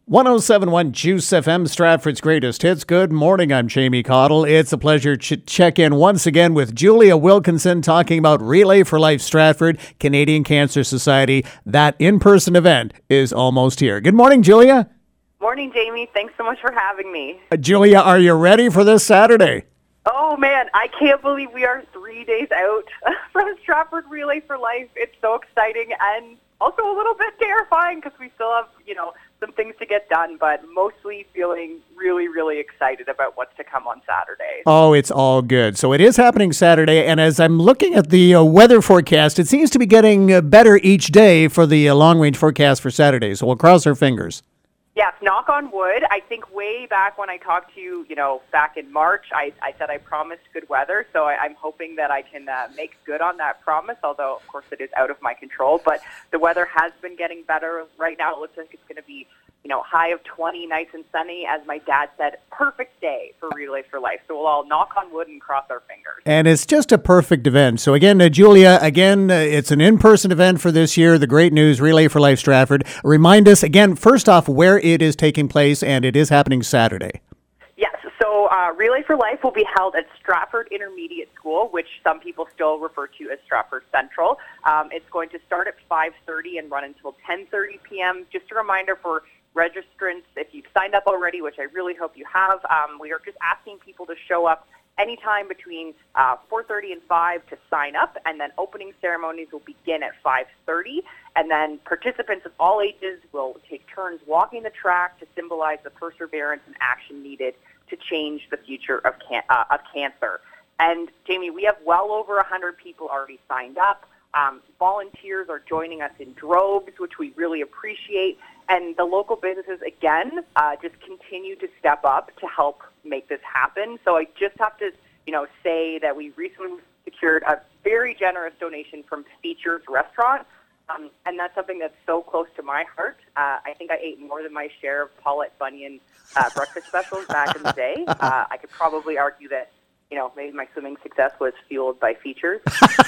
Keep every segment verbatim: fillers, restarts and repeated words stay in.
one oh seven point one Juice F M, Stratford's greatest hits. Good morning, I'm Jamie Cottle. It's a pleasure to check in once again with Julia Wilkinson talking about Relay for Life Stratford, Canadian Cancer Society. That in-person event is almost here. Good morning, Julia. Morning, Jamie. Thanks so much for having me. Uh, Julia, are you ready for this Saturday? Oh, man, I can't believe we are three days out from Stratford Relay for Life. It's so exciting and also a little bit terrifying because we still have, you know, some things to get done, but mostly feeling really, really excited about what's to come on Saturday. Oh, it's all good. So it is happening Saturday, and as I'm looking at the uh, weather forecast, it seems to be getting uh, better each day for the uh, long-range forecast for Saturday, so we'll cross our fingers. Yes, knock on wood. I think way back when I talked to you, you know, back in March, I, I said I promised good weather, so I, I'm hoping that I can uh, make good on that promise, although, of course, it is out of my control. But the weather has been getting better. Right now, it looks like it's going to be, you know, high of twenty, nice and sunny. As my dad said, perfect day for Relay for Life. So we'll all knock on wood and cross our fingers. And it's just a perfect event. So again, uh, Julia, again, uh, it's an in-person event for this year. The great news, Relay for Life Stratford. Remind us again, first off, where it is taking place, and it is happening Saturday. Yes, so uh, Relay for Life will be held at Stratford Intermediate School, which some people still refer to as Stratford Central. Um, it's going to start at five thirty and run until ten thirty p.m. Just a reminder for registrants, if you've signed up already, which I really hope you have, um, we are just asking people to show up anytime between uh, four thirty and five to sign up, and then opening ceremonies will begin at five thirty, and then participants of all ages will take turns walking the track to symbolize the perseverance and action needed to change the future of, can- uh, of cancer. And Jamie, we have well over one hundred people already signed up. Um, volunteers are joining us in droves, which we really appreciate. And the local businesses, again, uh, just continue to step up to help make this happen. So I just have to, you know, say that we recently secured a very generous donation from Features Restaurant. Um, and that's something that's so close to my heart. Uh, I think I ate more than my share of Paulette Bunyan uh, breakfast specials back in the day. Uh, I could probably argue that, you know, maybe my swimming success was fueled by Features.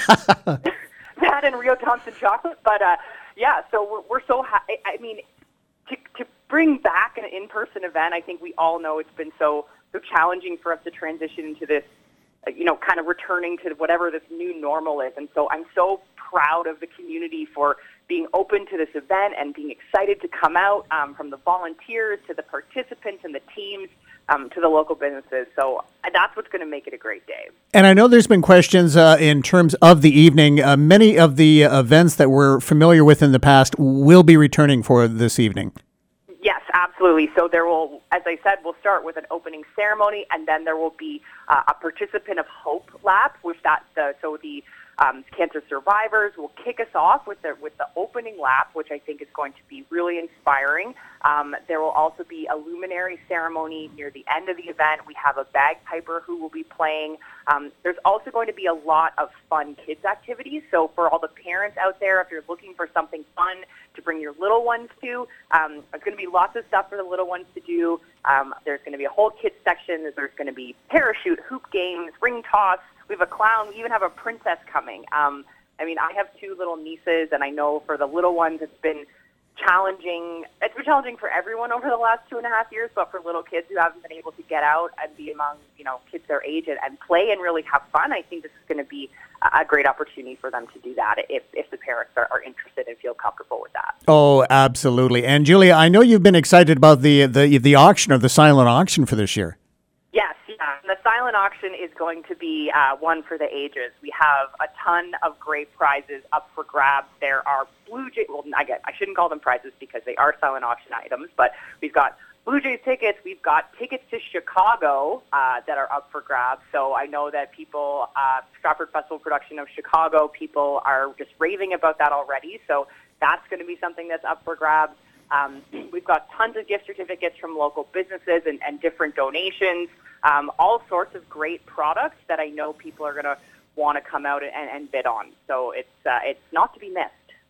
That and Rio Thompson chocolate. But, uh, yeah, so we're, we're so happy. I mean, to, to bring back an in-person event, I think we all know it's been so, so challenging for us to transition into this, uh, you know, kind of returning to whatever this new normal is. And so I'm so proud of the community for being open to this event and being excited to come out, um, from the volunteers to the participants and the teams. Um, to the local businesses. So that's what's going to make it a great day. And I know there's been questions uh, in terms of the evening. Uh, many of the uh, events that we're familiar with in the past will be returning for this evening. Yes, absolutely. So there will, as I said, we'll start with an opening ceremony, and then there will be uh, a participant of hope lap, which that the so the Um, cancer survivors will kick us off with the with the opening lap, which I think is going to be really inspiring. Um, there will also be a luminary ceremony near the end of the event. We have a bagpiper who will be playing. Um, there's also going to be a lot of fun kids activities. So for all the parents out there, if you're looking for something fun to bring your little ones to, um, there's going to be lots of stuff for the little ones to do. Um, there's going to be a whole kids section. There's going to be parachute, hoop games, ring toss. We have a clown. We even have a princess coming. Um, I mean, I have two little nieces, and I know for the little ones it's been challenging. It's been challenging for everyone over the last two and a half years, but for little kids who haven't been able to get out and be among, you know, kids their age and, and play and really have fun, I think this is going to be a great opportunity for them to do that if, if the parents are, are interested and feel comfortable with that. Oh, absolutely. And Julia, I know you've been excited about the the, the auction or the silent auction for this year. Yes, yeah. The silent auction is going to be uh, one for the ages. We have a ton of great prizes up for grabs. There are Blue Jays, well, I, guess, I shouldn't call them prizes because they are silent auction items, but we've got Blue Jays tickets. We've got tickets to Chicago uh, that are up for grabs. So I know that people, uh, Stratford Festival production of Chicago, people are just raving about that already. So that's going to be something that's up for grabs. Um, we've got tons of gift certificates from local businesses and, and different donations, um, all sorts of great products that I know people are going to want to come out and, and bid on. So it's uh, it's not to be missed.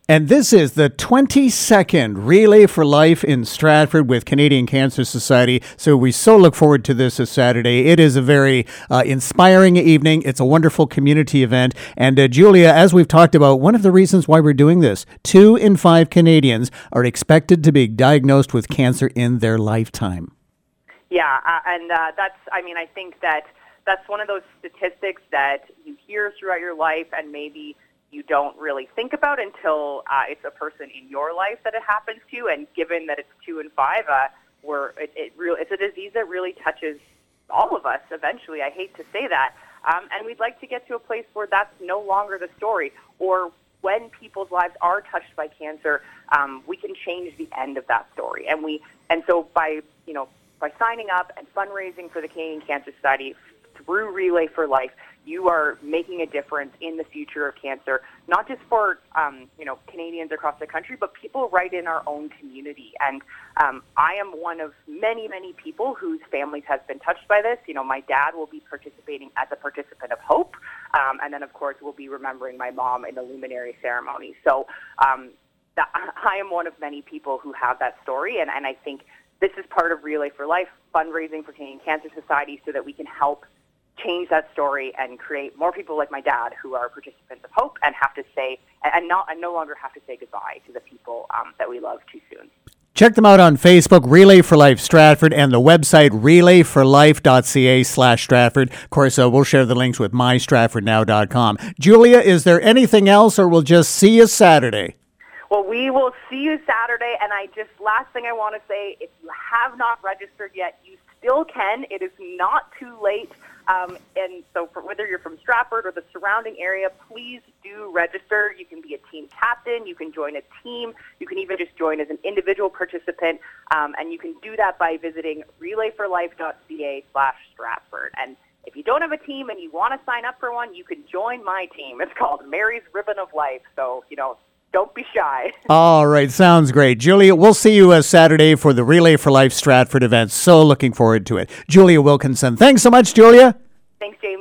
And this is the twenty-second Relay for Life in Stratford with Canadian Cancer Society. So we so look forward to this this Saturday. It is a very uh, inspiring evening. It's a wonderful community event. And uh, Julia, as we've talked about, one of the reasons why we're doing this, two in five Canadians are expected to be diagnosed with cancer in their lifetime. Yeah, uh, and uh, that's, I mean, I think that that's one of those statistics that you hear throughout your life and maybe you don't really think about until uh, it's a person in your life that it happens to. And given that it's two and five, uh, we're, it, it really, it's a disease that really touches all of us eventually. I hate to say that. Um, and we'd like to get to a place where that's no longer the story, or when people's lives are touched by cancer, um, we can change the end of that story. And we, and so by, you know, by signing up and fundraising for the Canadian Cancer Society through Relay for Life, you are making a difference in the future of cancer, not just for, um, you know, Canadians across the country, but people right in our own community. And um, I am one of many, many people whose families have been touched by this. You know, my dad will be participating as a participant of Hope. Um, and then, of course, we'll be remembering my mom in the luminary ceremony. So um, that, I am one of many people who have that story. And, and I think this is part of Relay for Life, fundraising for Canadian Cancer Society, so that we can help change that story and create more people like my dad who are participants of Hope and have to say, and not and no longer have to say goodbye to the people um, that we love too soon. Check them out on Facebook, Relay for Life Stratford, and the website relay for life dot c a slash Stratford. Of course, uh, we'll share the links with my stratford now dot com. Julia, is there anything else, or we'll just see you Saturday? Well, we will see you Saturday, and I just, last thing I want to say, if you have not registered yet, you still can. It is not too late. Um, and so for, whether you're from Stratford or the surrounding area, please do register. You can be a team captain. You can join a team. You can even just join as an individual participant. Um, and you can do that by visiting relay for life dot c a slash Stratford. And if you don't have a team and you want to sign up for one, you can join my team. It's called Mary's Ribbon of Life. So, you know, don't be shy. All right. Sounds great. Julia, we'll see you uh, Saturday for the Relay for Life Stratford event. So looking forward to it. Julia Wilkinson. Thanks so much, Julia. Thanks, James.